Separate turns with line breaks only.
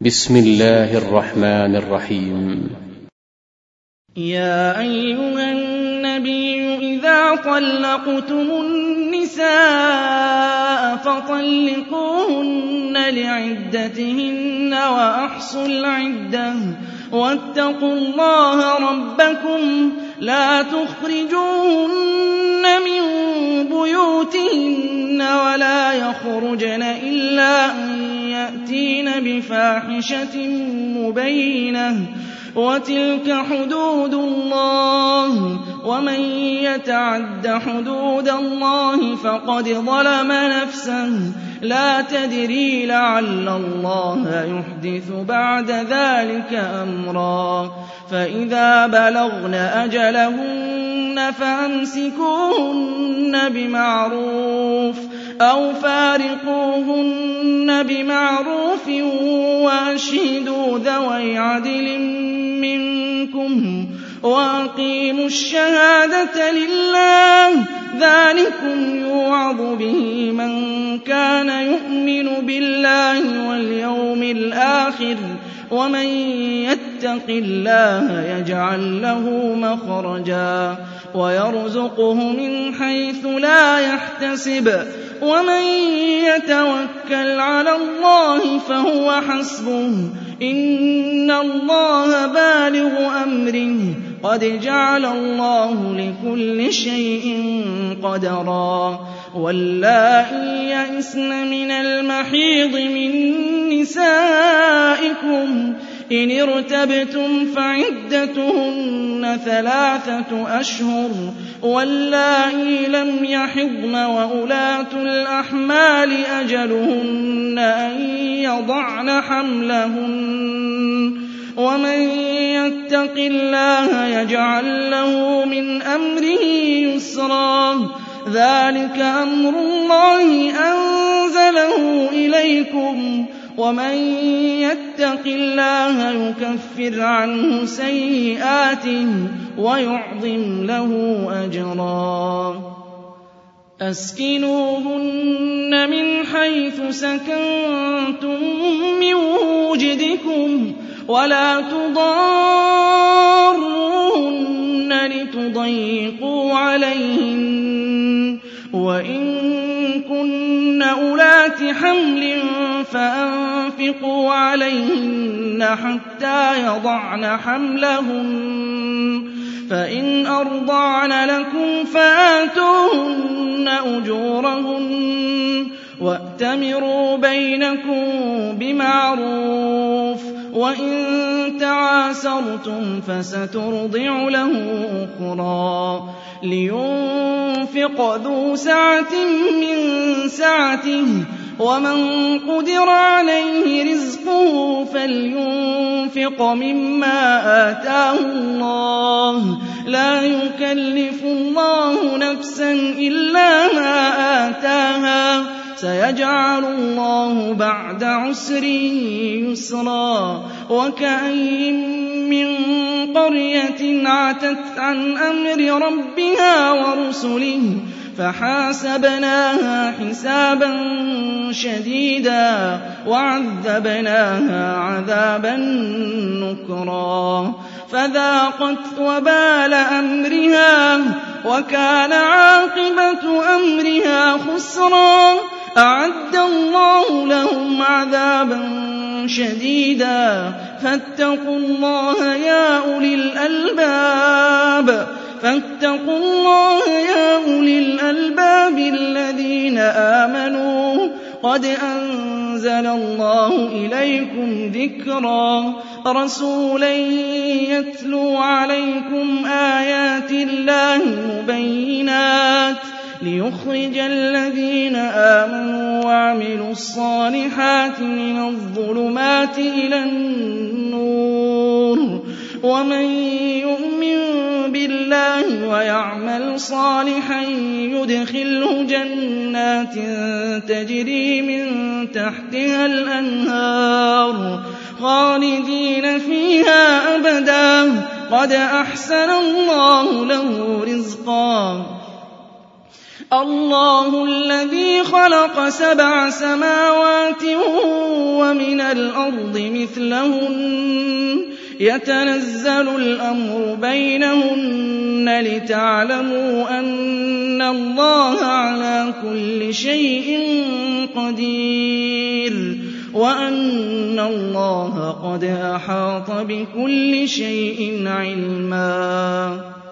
بسم الله الرحمن الرحيم.
يا أيها النبي إذا طلقتم النساء فطلقوهن لعدتهن وأحصوا العدة واتقوا الله ربكم لا تخرجوهن من بيوتهن ولا يخرجن إلا أن يأتين بفاحشة مبينة وتلك حدود الله ومن يتعد حدود الله فقد ظلم نفسه لا تدري لعل الله يحدث بعد ذلك أمرا فإذا بلغن أجلهن فأمسكوهن بمعروف أو فارقوهن بمعروف وأشهدوا ذوي عدل منكم وأقيموا الشهادة لله ذلكم يوعظ به من كان يؤمن بالله واليوم الآخر ومن يتق الله يجعل له مخرجا ويرزقه من حيث لا يحتسب ومن يتوكل على الله فهو حسبه إن الله بالغ أمره قد جعل الله لكل شيء قدرا واللائي يئسن من المحيض من نسائكم إن ارتبتم فعدتهن 3 أشهر واللائي لم يحضن وأولاة الأحمال أجلهن أن يضعن حملهن ومن يتق الله يجعل له من أمره يسرا ذلك أمر الله أنزله إليكم ومن يتق الله يكفر عنه سيئاته ويعظم له أجرا أسكنوهن من حيث سكنتم من وجدكم ولا تضاروهن لتضيقوا عليهن وإن كن أولات حمل فأنفقوا عليهن حتى يضعن حملهن فإن أرضعن لكم فآتوهن أجورهن وأتمروا بينكم بمعروف وإن تعاسرتم فسترضع له أخرى لينفق ذو سعة من سعته ومن قدر عليه رزقه فلينفق مما آتاه الله لا يكلف الله نفسا إلا ما آتاها سيجعل الله بعد عسر يسرا وكأين من قرية عتت عن أمر ربها ورسله فحاسبناها حسابا شديدا وعذبناها عذابا نكرا فذاقت وبال أمرها وكان عاقبة أمرها خسرا أعد الله لهم عذابا شديدا فاتقوا الله يا أولي الألباب الذين آمنوا قد أنزل الله إليكم ذكرا رسولا يتلو عليكم آيات الله مبينات ليخرج الذين آمنوا وعملوا الصالحات من الظلمات إلى النور ومن يؤمن بالله ويعمل صالحا يدخله جنات تجري من تحتها الأنهار خالدين فيها أبدا قد أحسن الله له رزقا اللَّهُ الَّذِي خَلَقَ 7 سَمَاوَاتٍ وَمِنَ الْأَرْضِ مِثْلَهُنَّ يَتَنَزَّلُ الْأَمْرُ بَيْنَهُنَّ لِتَعْلَمُوا أَنَّ اللَّهَ عَلَىٰ كُلِّ شَيْءٍ قَدِيرٌ وَأَنَّ اللَّهَ قَدْ أَحَاطَ بِكُلِّ شَيْءٍ عِلْمًا